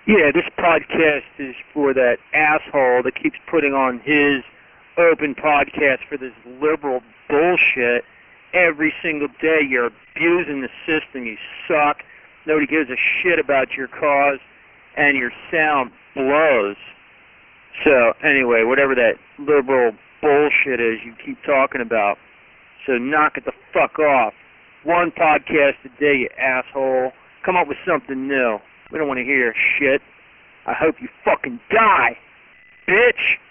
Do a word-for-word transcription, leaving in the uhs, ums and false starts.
Yeah, this podcast is for that asshole that keeps putting on his open podcast for this liberal bullshit every single day. You're abusing the system. You suck. Nobody gives a shit about your cause, and your sound blows. So, anyway, whatever that liberal bullshit is you keep talking about, so knock it the fuck off. One podcast a day, you asshole. Come up with something new. We don't want to hear shit. I hope you fucking die, bitch.